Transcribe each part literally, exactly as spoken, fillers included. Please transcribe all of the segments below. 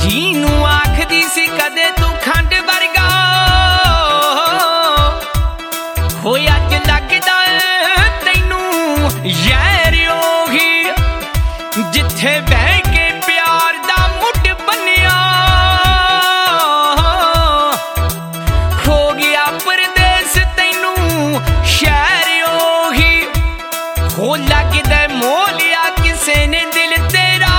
ਜਿਹਨੂੰ ਆਖਦੀ ਸੀ ਕਦੇ ਤੂੰ ਖੰਡ ਵਰਗਾ, ਹੋਏ ਅੱਜ ਲੱਗਦਾ ਤੈਨੂੰ ਯਾਰ ਉਹੀ ਜਿੱਥੇ ਬਹਿ ਕੇ ਪਿਆਰ ਦਾ ਮੁੱਢ ਬੰਨਿਆ। ਹੋ ਗਿਆ ਪਰਦੇਸ ਤੈਨੂੰ ਸ਼ਹਿਰ ਉਹੀ, ਹੋ ਲੱਗਦਾ ਮੋਹ ਲਿਆ ਕਿਸੇ ਨੇ ਦਿਲ ਤੇਰਾ।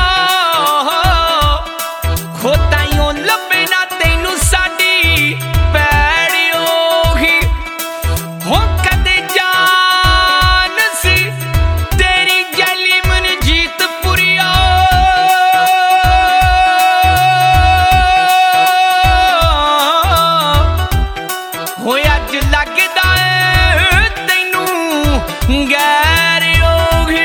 ਹੋ ਤਾਈਓ ਲੱਭੇ ਨਾ ਤੈਨੂੰ ਸਾਡੀ ਪੈੜ ਉਹੀ, ਹੋ ਕਦੇ ਜਾਨ ਸੀ ਤੇਰੀ ਗਲੀ ਮਨਜੀਤ ਪੁਰੀਆ। ਹੋ ਅੱਜ ਲੱਗਦਾ ਤੈਨੂੰ ਗੈਰ ਉਹੀ।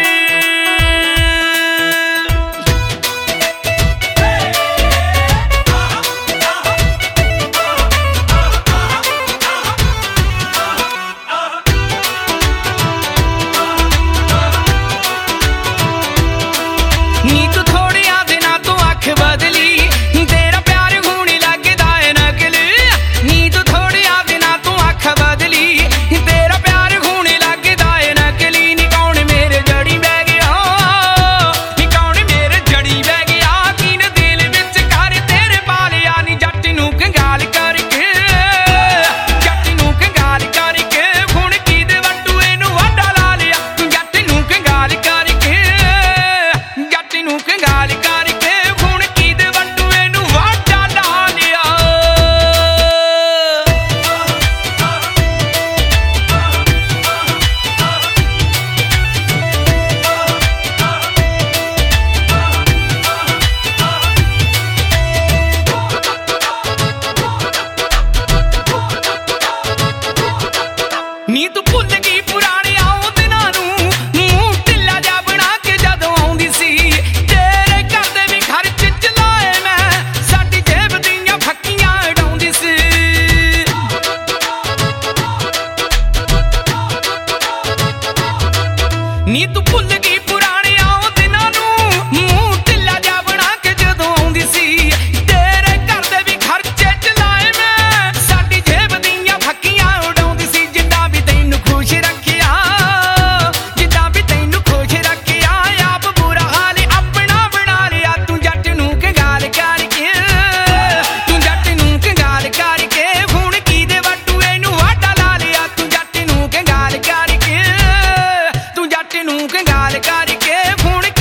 ਨੀ ਤੂੰ ਥੋੜਿਆਂ ਦਿਨਾਂ ਤੋਂ ਅੱਖ ਬਦਲੀ, ਤੇਰਾ ਪਿਆਰ ਹੁਣ ਲੱਗਦਾ ਏ ਨਕਲੀ। ਨੀ ਤੂੰ ਥੋੜਿਆਂ ਦਿਨਾਂ ਤੋਂ ਅੱਖ ਬਦਲੀ, ਤੇਰਾ ਪਿਆਰ ਹੁਣ ਲੱਗਦਾ ਏ ਨਕਲੀ। ਨੀ ਕੌਣ ਮੇਰੇ ਜੜੀ ਬਹਿ ਗਿਆ, ਨੀ ਕੌਣ ਮੇਰੇ ਜੜੀ ਬਹਿ ਗਿਆ, ਕਿਨ ਦਿਲ ਵਿੱਚ ਘਰ ਤੇਰੇ ਪਾ ਲਿਆ। ਨੀ ਜੱਟ ਨੂੰ ਕੰਗਾਲ ਕਰਕੇ, ਜੱਟ ਨੂੰ ਕੰਗਾਲ ਕਰਕੇ, ਹੁਣ ਕਿਹਦੇ ਵੱਟੂ ਇਹਨੂੰ ਵਾਢਾ ਲਾ ਲਿਆ। ਜੱਟ ਨੂੰ ਕੰਗਾਲ ਕਰਕੇ, ਜੱਟ ਨੂੰ ਕੰਗਾਲ ਕਰਕੇ, ਹੁਣ ਕਿਹਦੇ ਵੱਟੂ ਇਹਨੂੰ ਵਾਢਾ ਲਾ ਲਿਆ। ਨੀ ਤੂੰ ਭੁੱਲ ਗਈ ਪੁਰਾਣਿਆਂ ਉਹ ਦਿਨਾਂ ਨੂੰ, ਮੂੰਹ ਢਿੱਲਾ ਜਿਹਾ ਬਣਾ ਕੇ ਜਦੋਂ ਆਉਂਦੀ ਸੀ। ਤੇਰੇ ਘਰ ਦੇ ਵੀ ਖਰਚ ਚਲਾਏ ਮੈਂ, ਸਾਡੀ ਜੇਬ ਦੀਆਂ ਫੱਕੀਆਂ ਉਡਾਉਂਦੀ ਸੀ। ਨੀ ਤੂੰ ਭੁੱਲ ਗਈ ਪੁਰਾਣਿਆਂ ਉਹ ਦਿਨਾਂ ਨੂੰ, ਮੂੰਹ ਢਿੱਲਾ ਜਿਹਾ ਬਣਾ ਕੇ ਜਦੋਂ ਆਉਂਦੀ ਸੀ। ਤੇਰੇ ਘਰ ਦੇ ਵੀ ਖਰਚੇ ਚਲਾਏ ਮੈਂ, ਸਾਡੀ ਜੇਬ ਦੀਆਂ ਫੱਕੀਆਂ ਉਡਾਉਂਦੀ ਸੀ। ਜਿੱਦਾਂ ਵੀ ਤੈਨੂੰ ਖੁਸ਼ ਰੱਖਿਆ, ਜਿੱਦਾਂ ਵੀ ਤੈਨੂੰ ਖੁਸ਼ ਰੱਖਿਆ, ਆਪ ਬੁਰਾ ਹਾਲ ਆਪਣਾ ਬਣਾ ਲਿਆ। ਤੂੰ ਜੱਟ ਨੂੰ ਕੰਗਾਲ ਕਰਕੇ, ਤੂੰ ਜੱਟ ਨੂੰ ਕੰਗਾਲ ਕਰਕੇ, ਹੁਣ ਕਿਹਦੇ ਵੱਟੂ ਇਹਨੂੰ ਵਾਢਾ ਲਾ ਲਿਆ। ਤੂੰ ਜੱਟ ਨੂੰ ਕੰਗਾਲ ਕਰਕੇ, ਤੂੰ ਜੱਟ ਨੂੰ ਕੰਗਾਲ ਕਰਕੇ, ਹੁਣ